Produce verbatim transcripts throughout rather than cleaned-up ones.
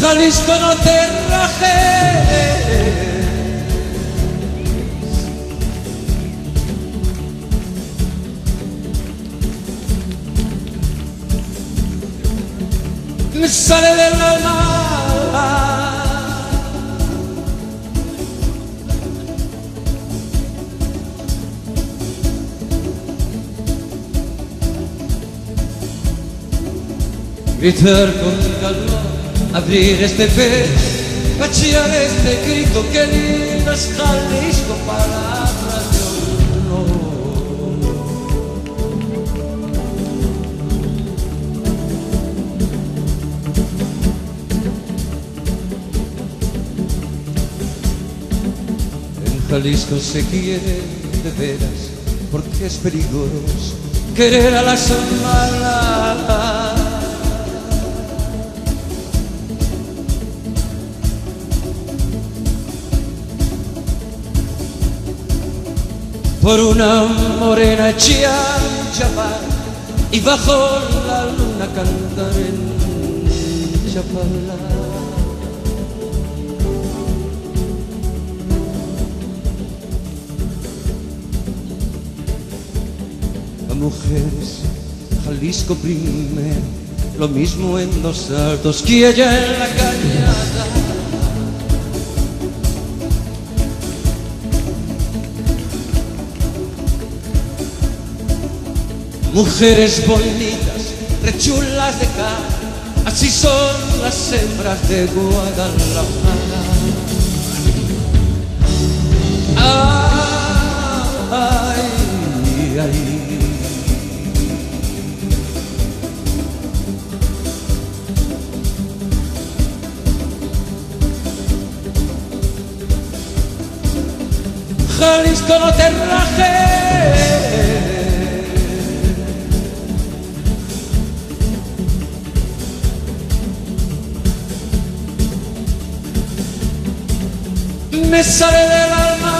Jalisco, no te rajes. Me sale del alma. Gritar con calor, abrir este pecho, vaciar este grito, que lindo es Jalisco, palabras de honor. En Jalisco se quiere de veras, porque es peligroso querer a las malas. Por una morena Chiapas y bajo la luna cantar en Chapala. A mujeres, Jalisco primero, lo mismo en Los Altos que allá en la cañada. Mujeres bonitas, rechulas de cara, así son las hembras de Guadalajara. Ay, ay. Jalisco, no te rajes. Me sale del alma.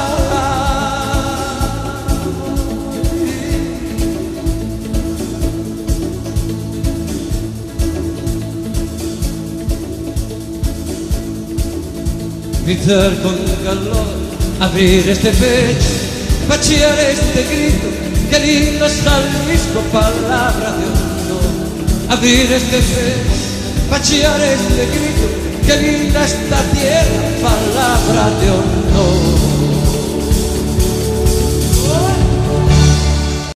Gritar con calor, abrir este pecho, vaciar este grito, que lindo es Jalisco, palabra de honor. Abrir este pecho, vaciar este grito, qué linda esta tierra, palabra de honor.